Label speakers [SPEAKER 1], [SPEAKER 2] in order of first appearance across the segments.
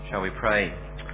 [SPEAKER 1] Shall we pray?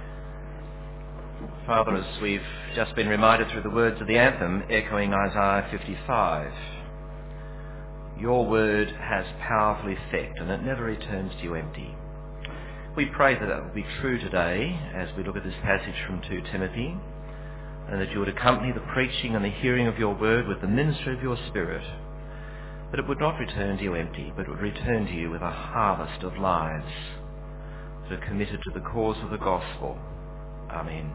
[SPEAKER 1] Father, as we've just been reminded through the words of the anthem, echoing Isaiah 55, your word has powerful effect and it never returns to you empty. We pray that that will be true today as we look at this passage from 2 Timothy, and that you would accompany the preaching and the hearing of your word with the ministry of your Spirit, that it would not return to you empty, but would return to you with a harvest of lives that are committed to the cause of the gospel. Amen.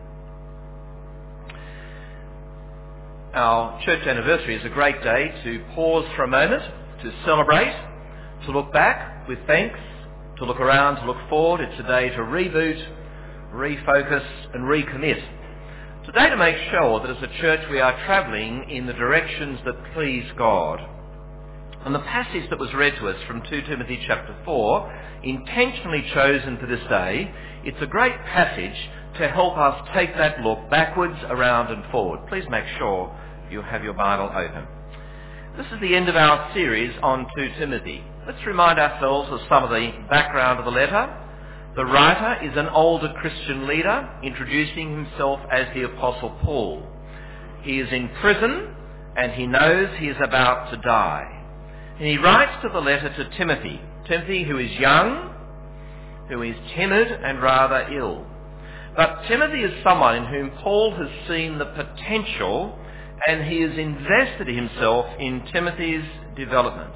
[SPEAKER 1] Our church anniversary is a great day to pause for a moment, to celebrate, to look back with thanks, to look around, to look forward. It's a day to reboot, refocus and recommit. It's a day to make sure that as a church we are travelling in the directions that please God. And the passage that was read to us from 2 Timothy chapter 4, intentionally chosen for this day, it's a great passage to help us take that look backwards, around and forward. Please make sure you have your Bible open. This is the end of our series on 2 Timothy. Let's remind ourselves of some of the background of the letter. The writer is an older Christian leader introducing himself as the Apostle Paul. He is in prison and he knows he is about to die. And he writes to the letter to Timothy, who is young, who is timid and rather ill. But Timothy is someone in whom Paul has seen the potential, and he has invested himself in Timothy's development.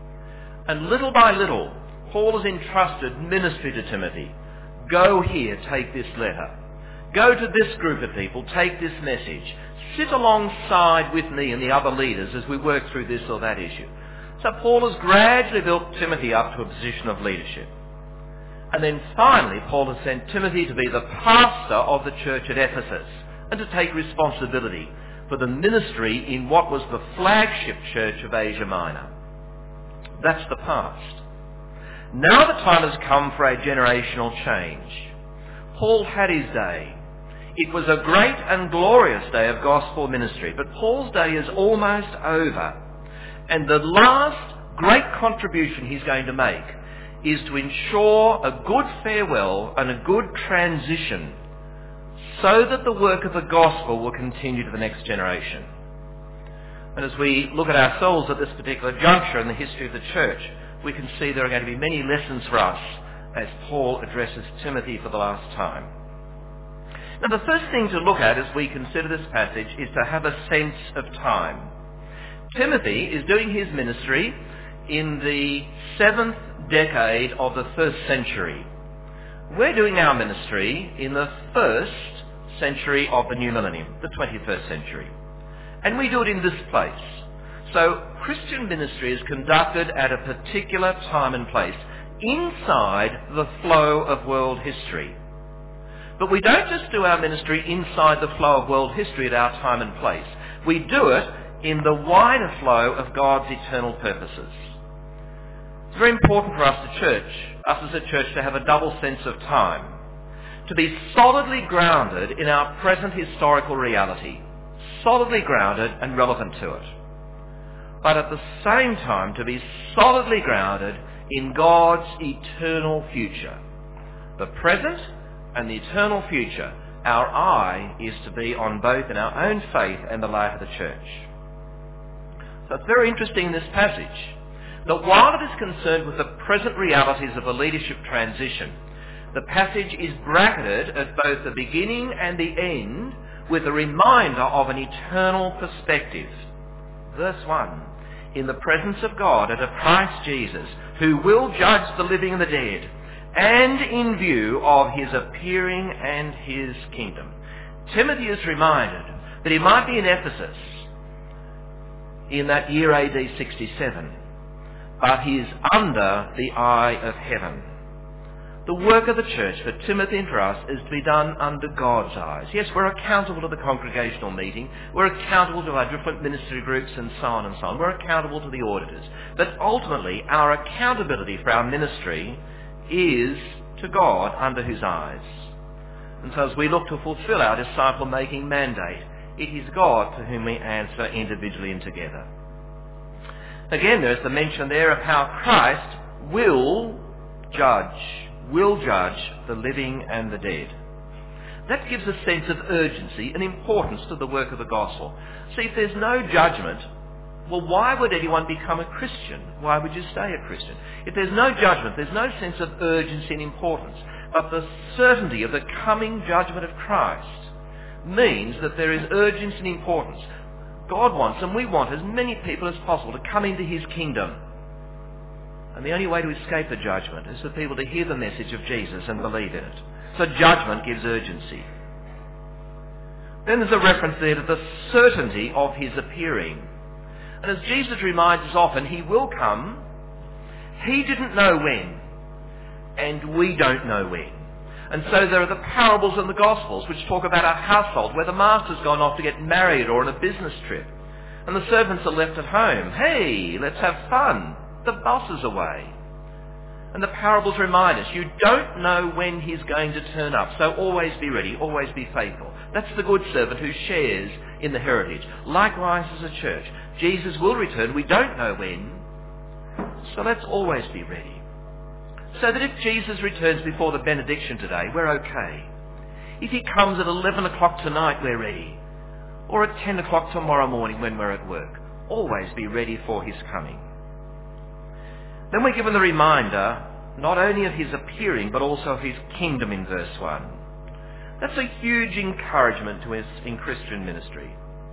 [SPEAKER 1] And little by little, Paul has entrusted ministry to Timothy. Go here, take this letter. Go to this group of people, take this message. Sit alongside with me and the other leaders as we work through this or that issue. So Paul has gradually built Timothy up to a position of leadership. And then finally, Paul has sent Timothy to be the pastor of the church at Ephesus and to take responsibility for the ministry in what was the flagship church of Asia Minor. That's the past. Now the time has come for a generational change. Paul had his day. It was a great and glorious day of gospel ministry, but Paul's day is almost over. And the last great contribution he's going to make is to ensure a good farewell and a good transition so that the work of the gospel will continue to the next generation. And as we look at ourselves at this particular juncture in the history of the church, we can see there are going to be many lessons for us as Paul addresses Timothy for the last time. Now the first thing to look at as we consider this passage is to have a sense of time. Timothy is doing his ministry in the 7th decade of the 1st century. We're doing our ministry in the 1st century of the new millennium, the 21st century. And we do it in this place. So Christian ministry is conducted at a particular time and place inside the flow of world history. But we don't just do our ministry inside the flow of world history at our time and place. We do it in the wider flow of God's eternal purposes. It's very important for us as a church, to have a double sense of time, to be solidly grounded in our present historical reality, solidly grounded and relevant to it, but at the same time to be solidly grounded in God's eternal future. The present and the eternal future, our eye is to be on both in our own faith and the life of the church. So it's very interesting in this passage that while it is concerned with the present realities of a leadership transition, the passage is bracketed at both the beginning and the end with a reminder of an eternal perspective. Verse 1, in the presence of God and of Christ Jesus, who will judge the living and the dead, and in view of his appearing and his kingdom. Timothy is reminded that he might be in Ephesus in that year AD 67, but he is under the eye of heaven. The work of the church for Timothy and for us is to be done under God's eyes. Yes, we're accountable to the congregational meeting, we're accountable to our different ministry groups and so on and so on. We're accountable to the auditors. But ultimately, our accountability for our ministry is to God under his eyes. And so as we look to fulfill our disciple-making mandate, it is God to whom we answer individually and together. Again, there's the mention there of how Christ will judge, will judge the living and the dead. That gives a sense of urgency and importance to the work of the gospel. See, if there's no judgment, well, why would anyone become a Christian? Why would you stay a Christian? If there's no judgment, there's no sense of urgency and importance. But the certainty of the coming judgment of Christ means that there is urgency and importance. God wants, and we want, as many people as possible to come into his kingdom. And the only way to escape the judgment is for people to hear the message of Jesus and believe in it. So judgment gives urgency. Then there's a reference there to the certainty of his appearing. And as Jesus reminds us often, he will come. He didn't know when, and we don't know when. And so there are the parables in the Gospels which talk about a household where the master's gone off to get married or on a business trip. And the servants are left at home. Hey, let's have fun. The boss is away. And the parables remind us, you don't know when he's going to turn up, so always be ready, always be faithful. That's the good servant who shares in the heritage. Likewise as a church, Jesus will return, we don't know when, so let's always be ready. So that if Jesus returns before the benediction today, we're okay. If he comes at 11 o'clock tonight, we're ready. Or at 10 o'clock tomorrow morning when we're at work, always be ready for his coming. Then we're given the reminder not only of his appearing, but also of his kingdom in verse 1. That's a huge encouragement to us in Christian ministry.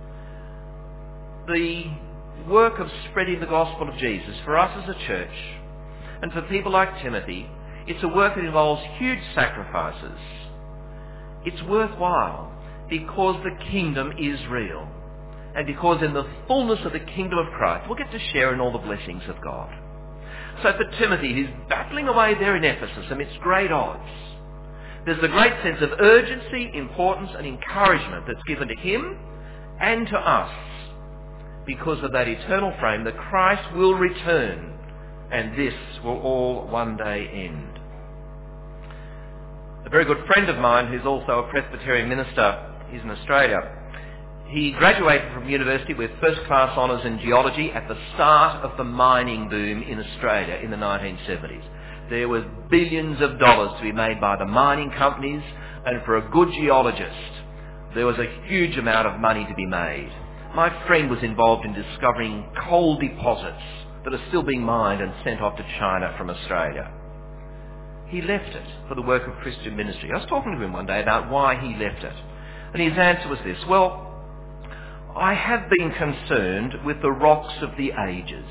[SPEAKER 1] The work of spreading the gospel of Jesus for us as a church, and for people like Timothy, it's a work that involves huge sacrifices. It's worthwhile because the kingdom is real, and because in the fullness of the kingdom of Christ, we'll get to share in all the blessings of God. So for Timothy, who's battling away there in Ephesus amidst great odds, there's a great sense of urgency, importance and encouragement that's given to him and to us because of that eternal frame that Christ will return, and this will all one day end. A very good friend of mine who's also a Presbyterian minister, he's in Australia, he graduated from university with first-class honours in geology at the start of the mining boom in Australia in the 1970s. There was billions of dollars to be made by the mining companies, and for a good geologist, there was a huge amount of money to be made. My friend was involved in discovering coal deposits that are still being mined and sent off to China from Australia. He left it for the work of Christian ministry. I was talking to him one day about why he left it. And his answer was this: well, I have been concerned with the rocks of the ages.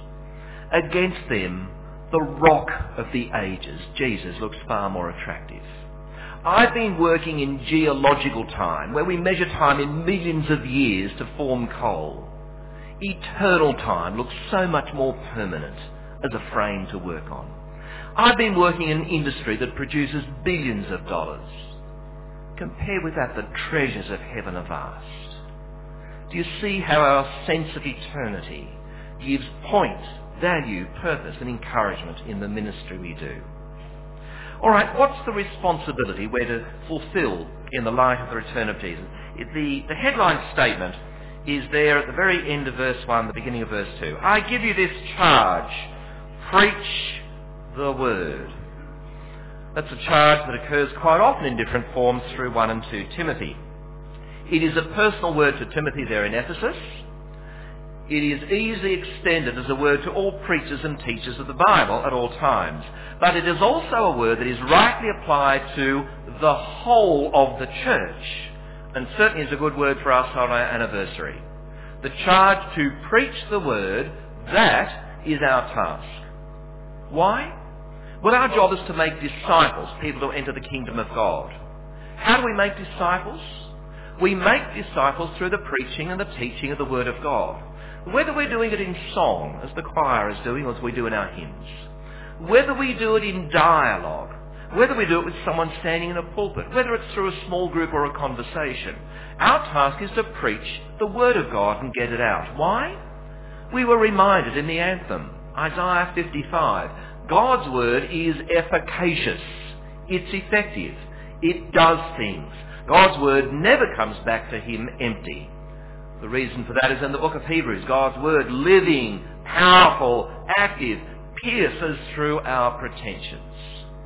[SPEAKER 1] Against them, the rock of the ages, Jesus, looks far more attractive. I've been working in geological time, where we measure time in millions of years to form coal. Eternal time looks so much more permanent as a frame to work on. I've been working in an industry that produces billions of dollars. Compare with that the treasures of heaven are vast. Do you see how our sense of eternity gives point, value, purpose and encouragement in the ministry we do? All right, what's the responsibility we're to fulfill in the light of the return of Jesus? The headline statement is there at the very end of verse 1, the beginning of verse 2. I give you this charge, preach the word. That's a charge that occurs quite often in different forms through 1 and 2 Timothy. It is a personal word to Timothy there in Ephesus. It is easily extended as a word to all preachers and teachers of the Bible at all times. But it is also a word that is rightly applied to the whole of the church, and certainly is a good word for us on our anniversary. The charge to preach the word, that is our task. Why? Well, our job is to make disciples, people to enter the kingdom of God. How do we make disciples? We make disciples through the preaching and the teaching of the Word of God. Whether we're doing it in song, as the choir is doing, or as we do in our hymns. Whether we do it in dialogue. Whether we do it with someone standing in a pulpit. Whether it's through a small group or a conversation. Our task is to preach the Word of God and get it out. Why? We were reminded in the anthem, Isaiah 55, God's Word is efficacious. It's effective. It does things. God's word never comes back to him empty. The reason for that is in the book of Hebrews. God's word, living, powerful, active, pierces through our pretensions.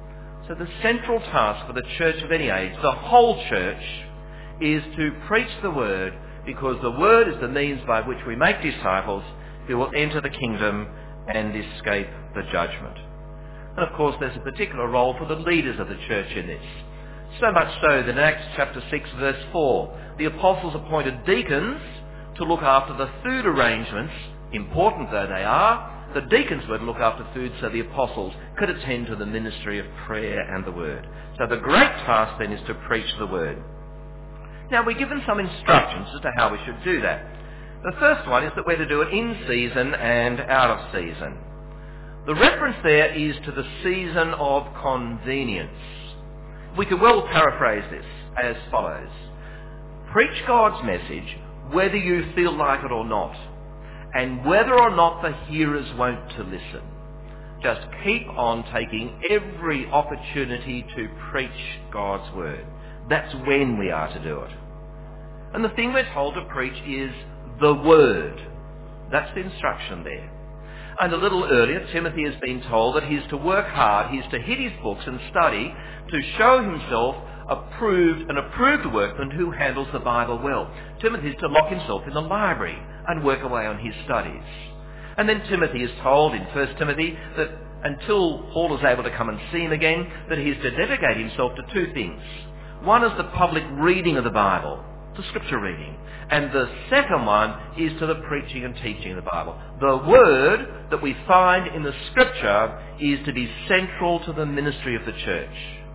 [SPEAKER 1] So the central task for the church of any age, the whole church, is to preach the word, because the word is the means by which we make disciples who will enter the kingdom and escape the judgment. And of course there's a particular role for the leaders of the church in this. So much so that in Acts chapter 6 verse 4, the apostles appointed deacons to look after the food arrangements, important though they are. The deacons were to look after food so the apostles could attend to the ministry of prayer and the word. So the great task then is to preach the word. Now we're given some instructions as to how we should do that. The first one is that we're to do it in season and out of season. The reference there is to the season of convenience. We could well paraphrase this as follows. Preach God's message whether you feel like it or not, and whether or not the hearers won't to listen. Just keep on taking every opportunity to preach God's word. That's when we are to do it. And the thing we're told to preach is the word. That's the instruction there. And a little earlier, Timothy has been told that he's to work hard, he's to hit his books and study to show himself an approved workman who handles the Bible well. Timothy is to lock himself in the library and work away on his studies. And then Timothy is told in 1 Timothy that until Paul is able to come and see him again, that he is to dedicate himself to two things. One is the public reading of the Bible, the scripture reading. And the second one is to the preaching and teaching of the Bible. The word that we find in the scripture is to be central to the ministry of the church.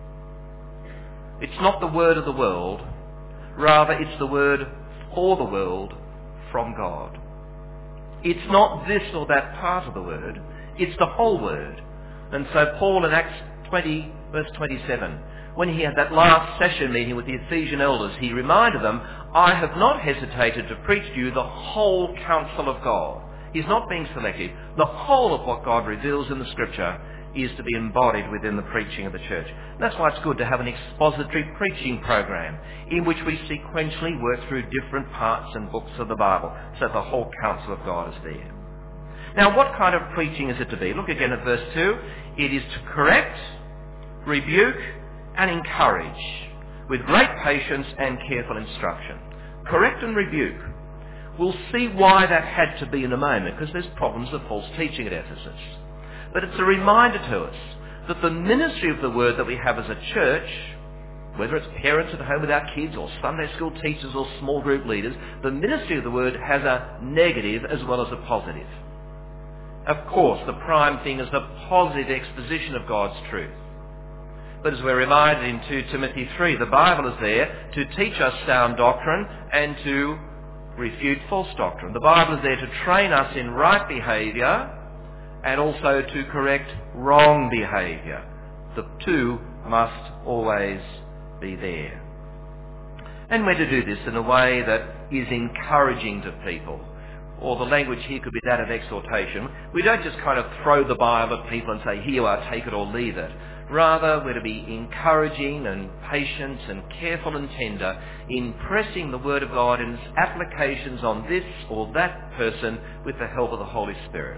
[SPEAKER 1] It's not the word of the world. Rather, it's the word for the world from God. It's not this or that part of the word. It's the whole word. And so Paul in Acts 20, verse 27, when he had that last session meeting with the Ephesian elders, he reminded them, I have not hesitated to preach to you the whole counsel of God. He's not being selective. The whole of what God reveals in the scripture is to be embodied within the preaching of the church. And that's why it's good to have an expository preaching program in which we sequentially work through different parts and books of the Bible so the whole counsel of God is there. Now what kind of preaching is it to be? Look again at verse 2. It is to correct, rebuke and encourage with great patience and careful instruction. Correct and rebuke. We'll see why that had to be in a moment, because there's problems of false teaching at Ephesus. But it's a reminder to us that the ministry of the word that we have as a church, whether it's parents at home with our kids or Sunday school teachers or small group leaders, the ministry of the word has a negative as well as a positive. Of course, the prime thing is the positive exposition of God's truth. But as we're reminded in 2 Timothy 3, the Bible is there to teach us sound doctrine and to refute false doctrine. The Bible is there to train us in right behaviour and also to correct wrong behaviour. The two must always be there. And we're to do this in a way that is encouraging to people. Or the language here could be that of exhortation. We don't just kind of throw the Bible at people and say, here you are, take it or leave it. Rather, we're to be encouraging and patient and careful and tender in pressing the Word of God in its applications on this or that person with the help of the Holy Spirit.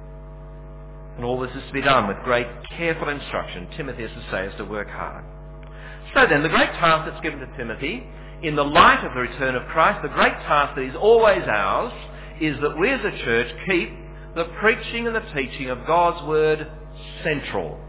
[SPEAKER 1] And all this is to be done with great careful instruction. Timothy, as I say, is to work hard. So then, the great task that's given to Timothy, in the light of the return of Christ, the great task that is always ours, is that we as a church keep the preaching and the teaching of God's Word central.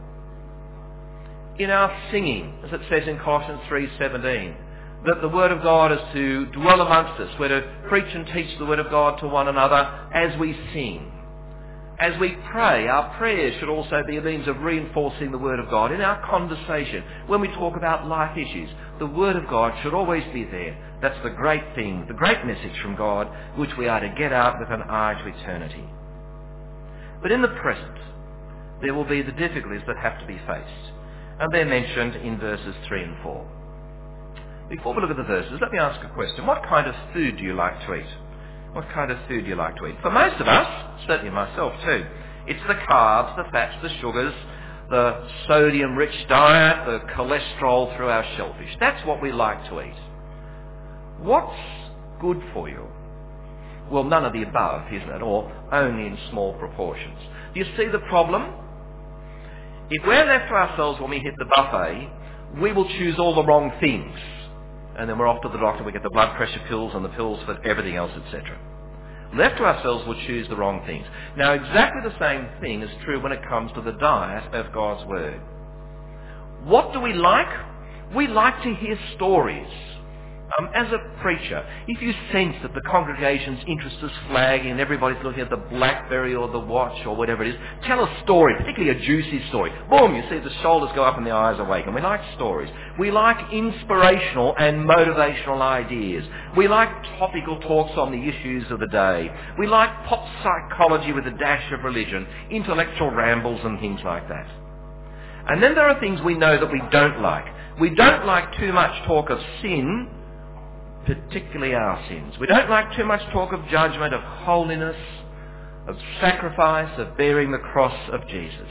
[SPEAKER 1] In our singing, as it says in Colossians 3:17, that the Word of God is to dwell amongst us. We're to preach and teach the Word of God to one another as we sing. As we pray, our prayers should also be a means of reinforcing the Word of God. In our conversation, when we talk about life issues, the Word of God should always be there. That's the great thing, the great message from God, which we are to get out with an eye to eternity. But in the present, there will be the difficulties that have to be faced. And they're mentioned in verses 3 and 4. Before we look at the verses, let me ask a question. What kind of food do you like to eat? What kind of food do you like to eat? For most of us, certainly myself too, it's the carbs, the fats, the sugars, the sodium-rich diet, the cholesterol through our shellfish. That's what we like to eat. What's good for you? Well, none of the above, isn't it? Or only in small proportions. Do you see the problem? If we're left to ourselves when we hit the buffet, we will choose all the wrong things. And then we're off to the doctor, we get the blood pressure pills and the pills for everything else, etc. Left to ourselves, we'll choose the wrong things. Now, exactly the same thing is true when it comes to the diet of God's Word. What do we like? We like to hear stories. As a preacher, if you sense that the congregation's interest is flagging and everybody's looking at the BlackBerry or the watch or whatever it is, tell a story, particularly a juicy story. Boom, you see the shoulders go up and the eyes awaken. We like stories. We like inspirational and motivational ideas. We like topical talks on the issues of the day. We like pop psychology with a dash of religion, intellectual rambles and things like that. And then there are things we know that we don't like. We don't like too much talk of sin, particularly our sins. We don't like too much talk of judgment, of holiness, of sacrifice, of bearing the cross of Jesus.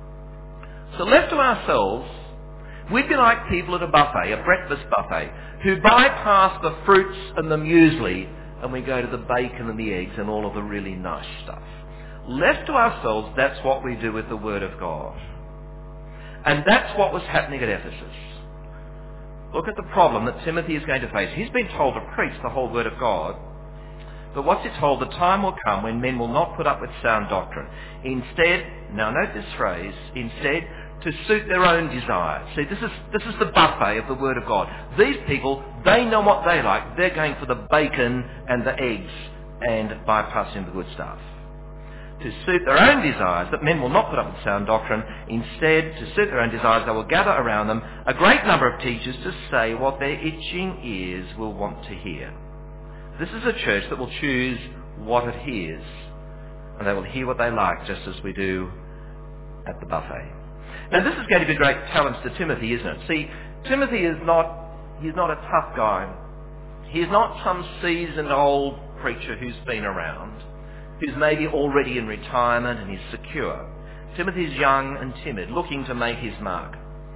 [SPEAKER 1] So left to ourselves, we'd be like people at a buffet, a breakfast buffet, who bypass the fruits and the muesli and we go to the bacon and the eggs and all of the really nice stuff. Left to ourselves, that's what we do with the Word of God. And that's what was happening at Ephesus. Look at the problem that Timothy is going to face. He's been told to preach the whole Word of God. But what's he told? The time will come when men will not put up with sound doctrine. Instead, now note this phrase, instead, to suit their own desires. See, this is the buffet of the Word of God. These people, they know what they like. They're going for the bacon and the eggs and bypassing the good stuff. To suit their own desires, that men will not put up with sound doctrine. Instead, to suit their own desires, they will gather around them a great number of teachers to say what their itching ears will want to hear. This is a church that will choose what it hears, and they will hear what they like, just as we do at the buffet. Now, this is going to be a great challenge to Timothy, isn't it? See, Timothy he's not a tough guy. He's not some seasoned old preacher who's been around, who's maybe already in retirement and is secure. Timothy's young and timid, looking to make his mark.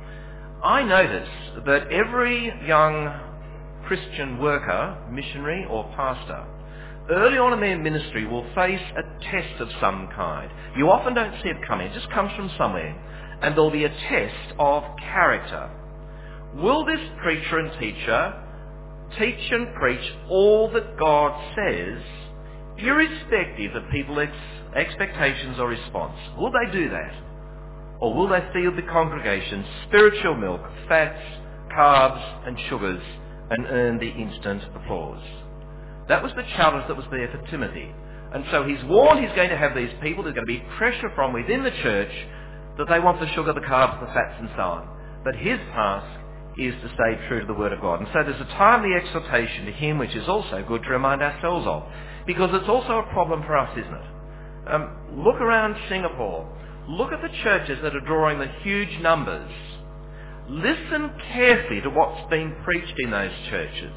[SPEAKER 1] I notice that every young Christian worker, missionary or pastor, early on in their ministry will face a test of some kind. You often don't see it coming. It just comes from somewhere. And there'll be a test of character. Will this preacher and teacher teach and preach all that God says, irrespective of people's expectations or response? Will they do that? Or will they feed the congregation spiritual milk, fats, carbs and sugars and earn the instant applause? That was the challenge that was there for Timothy. And so he's warned he's going to have these people, there's going to be pressure from within the church that they want the sugar, the carbs, the fats and so on. But his task is to stay true to the Word of God. And so there's a timely exhortation to him, which is also good to remind ourselves of, because it's also a problem for us, isn't it? Look around Singapore. Look at the churches that are drawing the huge numbers. Listen carefully to what's being preached in those churches.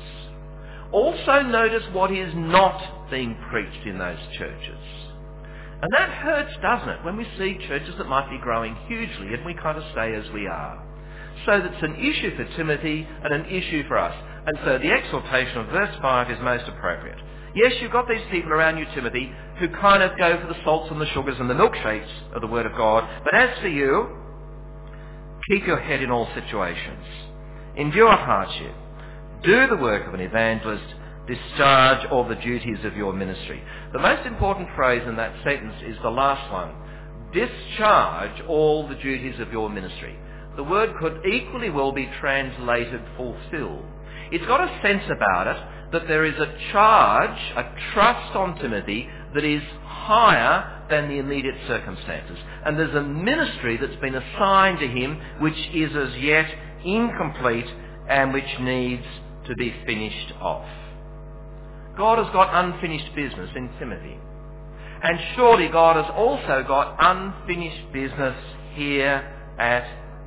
[SPEAKER 1] Also notice what is not being preached in those churches. And that hurts, doesn't it, when we see churches that might be growing hugely and we kind of stay as we are. So that's an issue for Timothy and an issue for us. And so the exhortation of verse 5 is most appropriate. Yes, you've got these people around you, Timothy, who kind of go for the salts and the sugars and the milkshakes of the Word of God. But as for you, keep your head in all situations. Endure hardship. Do the work of an evangelist. Discharge all the duties of your ministry. The most important phrase in that sentence is the last one. Discharge all the duties of your ministry. The word could equally well be translated fulfill. It's got a sense about it that there is a charge, a trust on Timothy that is higher than the immediate circumstances. And there's a ministry that's been assigned to him which is as yet incomplete and which needs to be finished off. God has got unfinished business in Timothy. And surely God has also got unfinished business here at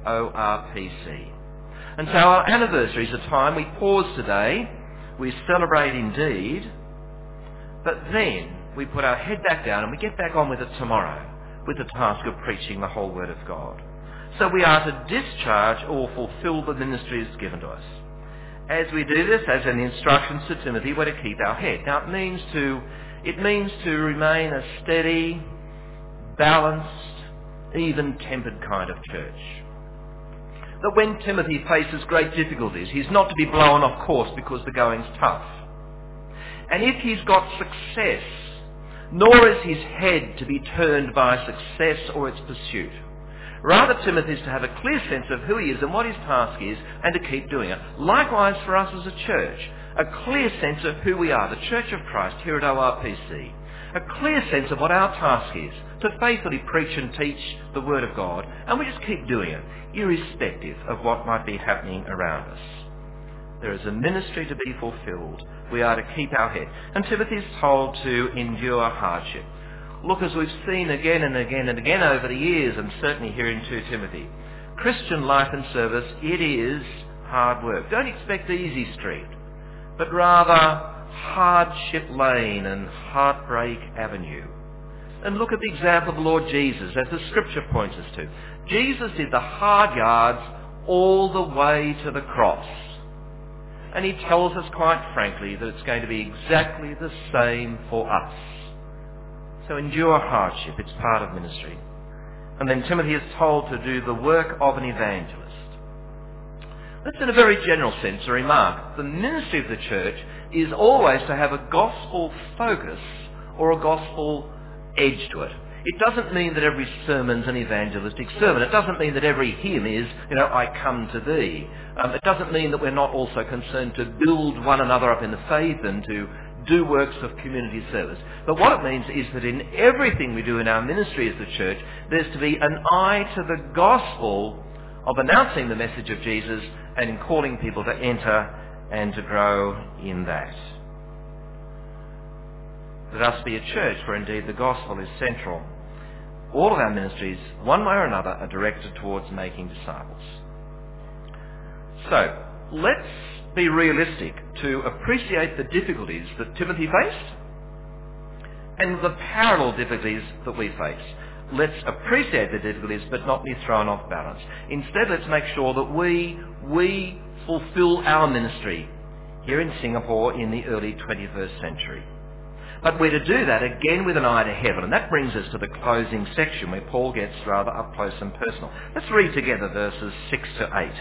[SPEAKER 1] ORPC. And so our anniversary is a time we pause today, we celebrate indeed, but then we put our head back down and we get back on with it tomorrow, with the task of preaching the whole Word of God. So we are to discharge or fulfill the ministry that's given to us. As we do this, as an instruction to Timothy, we're to keep our head. Now it means to remain a steady, balanced, even-tempered kind of church. That when Timothy faces great difficulties, he's not to be blown off course because the going's tough. And if he's got success, nor is his head to be turned by success or its pursuit. Rather, Timothy is to have a clear sense of who he is and what his task is, and to keep doing it. Likewise for us as a church, a clear sense of who we are, the Church of Christ here at ORPC. A clear sense of what our task is, to faithfully preach and teach the Word of God, and we just keep doing it, irrespective of what might be happening around us. There is a ministry to be fulfilled. We are to keep our head. And Timothy is told to endure hardship. Look, as we've seen again and again and again over the years, and certainly here in 2 Timothy, Christian life and service, it is hard work. Don't expect easy street, but rather hardship lane and heartbreak avenue. And look at the example of the Lord Jesus, as the Scripture points us to. Jesus did the hard yards all the way to the cross. And he tells us quite frankly that it's going to be exactly the same for us. So endure hardship, it's part of ministry. And then Timothy is told to do the work of an evangelist. That's in a very general sense a remark. The ministry of the church is always to have a gospel focus or a gospel edge to it. It doesn't mean that every sermon's an evangelistic sermon. It doesn't mean that every hymn is, I come to thee. It doesn't mean that we're not also concerned to build one another up in the faith and to do works of community service. But what it means is that in everything we do in our ministry as the church, there's to be an eye to the gospel of announcing the message of Jesus and in calling people to enter and to grow in that. Let us be a church where indeed the gospel is central. All of our ministries, one way or another, are directed towards making disciples. So, let's be realistic to appreciate the difficulties that Timothy faced and the parallel difficulties that we face. Let's appreciate the difficulties but not be thrown off balance. Instead, let's make sure that we fulfill our ministry here in Singapore in the early 21st century. But we're to do that again with an eye to heaven. And that brings us to the closing section where Paul gets rather up close and personal. Let's read together verses 6 to 8.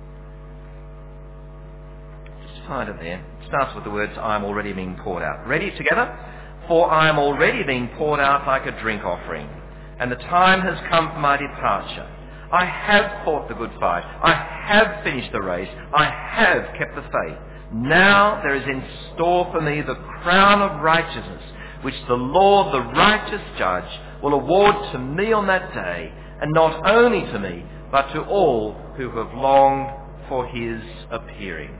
[SPEAKER 1] Just find it there. It starts with the words, I am already being poured out. Ready together? For I am already being poured out like a drink offering, and the time has come for my departure. I have fought the good fight. I have finished the race. I have kept the faith. Now there is in store for me the crown of righteousness, which the Lord, the righteous judge, will award to me on that day, and not only to me, but to all who have longed for his appearing.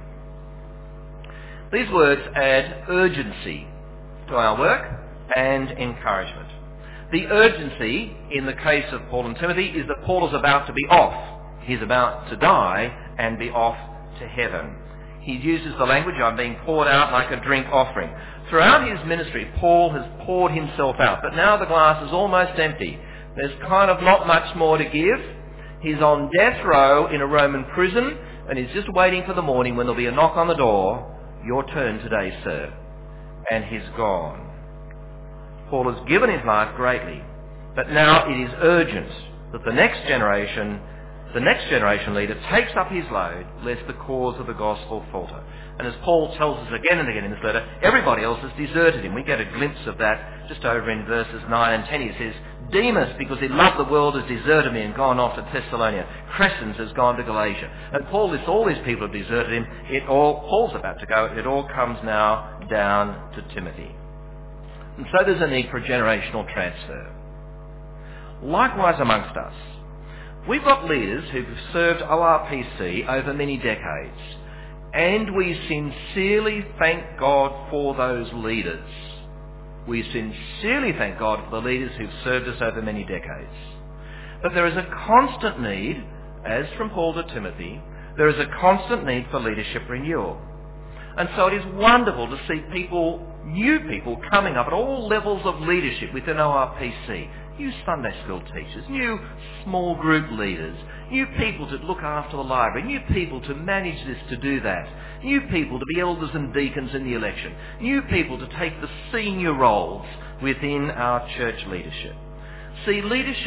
[SPEAKER 1] These words add urgency to our work and encouragement. The urgency in the case of Paul and Timothy is that Paul is about to be off. He's about to die and be off to heaven. He uses the language, I'm being poured out like a drink offering. Throughout his ministry, Paul has poured himself out, but now the glass is almost empty. There's kind of not much more to give. He's on death row in a Roman prison, and he's just waiting for the morning when there'll be a knock on the door. Your turn today, sir. And he's gone. Paul has given his life greatly, but now it is urgent that the next generation leader takes up his load, lest the cause of the gospel falter. And as Paul tells us again and again in this letter, everybody else has deserted him. We get a glimpse of that just over in verses 9 and 10. He says, Demas, because he loved the world, has deserted me and gone off to Thessalonica. Crescens has gone to Galatia. And Paul lists all these people have deserted him. Paul's about to go. It all comes now down to Timothy. And so there's a need for a generational transfer. Likewise amongst us, we've got leaders who've served ORPC over many decades, and we sincerely thank God for those leaders. We sincerely thank God for the leaders who've served us over many decades. But there is a constant need, as from Paul to Timothy, there is a constant need for leadership renewal. And so it is wonderful to see new people coming up at all levels of leadership within ORPC. New Sunday school teachers, new small group leaders, new people to look after the library, new people to manage this, to do that, new people to be elders and deacons in the election, new people to take the senior roles within our church leadership. See, leadership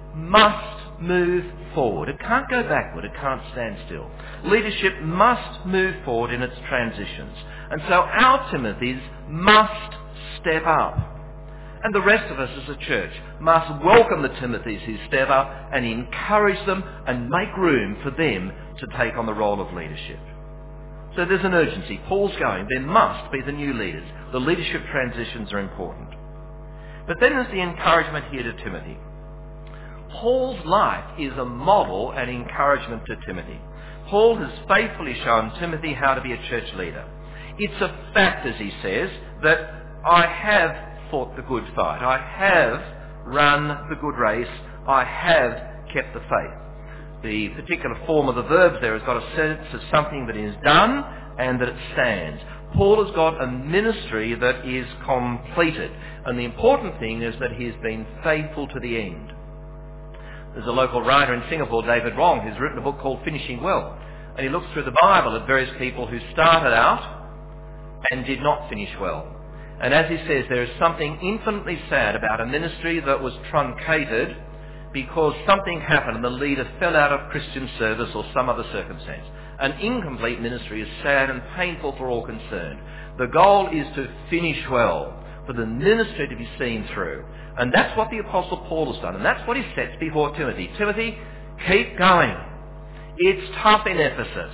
[SPEAKER 1] must move forward. It can't go backward. It can't stand still. Leadership must move forward in its transitions. And so our Timothys must step up. And the rest of us as a church must welcome the Timothys who step up and encourage them and make room for them to take on the role of leadership. So there's an urgency. Paul's going. There must be the new leaders. The leadership transitions are important. But then there's the encouragement here to Timothy. Paul's life is a model and encouragement to Timothy. Paul has faithfully shown Timothy how to be a church leader. It's a fact, as he says, that I have fought the good fight. I have run the good race. I have kept the faith. The particular form of the verbs there has got a sense of something that is done and that it stands. Paul has got a ministry that is completed. And the important thing is that he has been faithful to the end. There's a local writer in Singapore, David Wong, who's written a book called Finishing Well. And he looks through the Bible at various people who started out and did not finish well. And as he says, there is something infinitely sad about a ministry that was truncated because something happened and the leader fell out of Christian service or some other circumstance. An incomplete ministry is sad and painful for all concerned. The goal is to finish well, for the ministry to be seen through. And that's what the Apostle Paul has done. And that's what he sets before Timothy. Timothy, keep going. It's tough in Ephesus.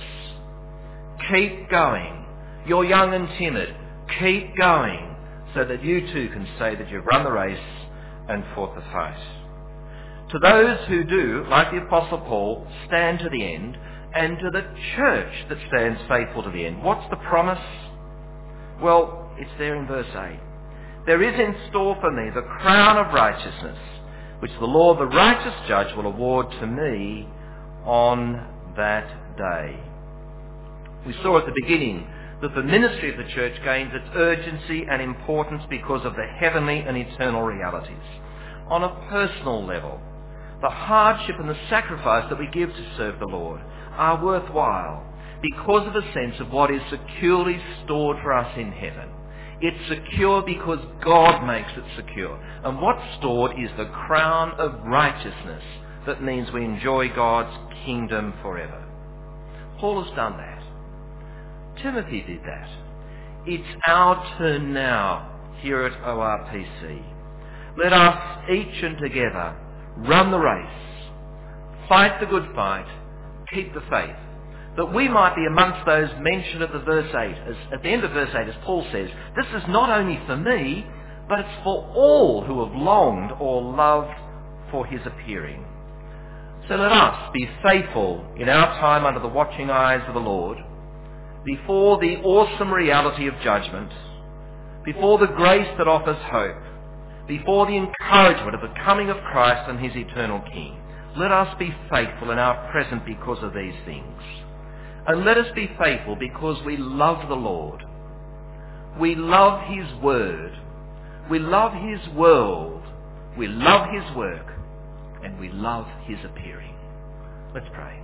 [SPEAKER 1] Keep going. You're young and timid. Keep going, so that you too can say that you've run the race and fought the fight. To those who do, like the Apostle Paul, stand to the end, and to the church that stands faithful to the end. What's the promise? Well, it's there in verse 8. There is in store for me the crown of righteousness, which the Lord, the righteous judge, will award to me on that day. We saw at the beginning that the ministry of the church gains its urgency and importance because of the heavenly and eternal realities. On a personal level, the hardship and the sacrifice that we give to serve the Lord are worthwhile because of a sense of what is securely stored for us in heaven. It's secure because God makes it secure. And what's stored is the crown of righteousness that means we enjoy God's kingdom forever. Paul has done that. Timothy did that. It's our turn now here at ORPC. Let us each and together run the race, fight the good fight, keep the faith, that we might be amongst those mentioned at the verse 8. At the end of verse 8, as Paul says, this is not only for me, but it's for all who have longed or loved for his appearing. So let us be faithful in our time under the watching eyes of the Lord, before the awesome reality of judgment, before the grace that offers hope, before the encouragement of the coming of Christ and his eternal King. Let us be faithful in our present because of these things. And let us be faithful because we love the Lord. We love his word. We love his world. We love his work. And we love his appearing. Let's pray.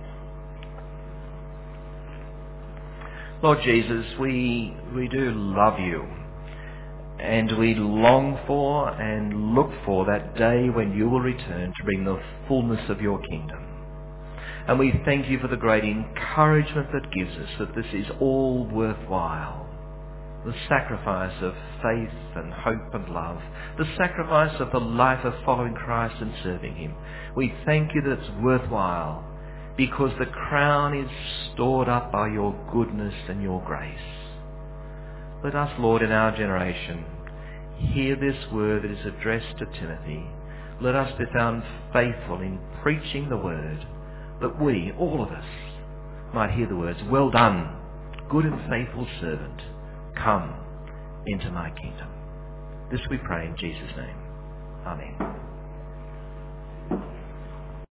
[SPEAKER 1] Lord Jesus, we do love you. And we long for and look for that day when you will return to bring the fullness of your kingdom. And we thank you for the great encouragement that gives us that this is all worthwhile. The sacrifice of faith and hope and love. The sacrifice of the life of following Christ and serving him. We thank you that it's worthwhile because the crown is stored up by your goodness and your grace. Let us, Lord, in our generation, hear this word that is addressed to Timothy. Let us be found faithful in preaching the word, that we, all of us, might hear the words, well done, good and faithful servant, come into my kingdom. This we pray in Jesus' name. Amen.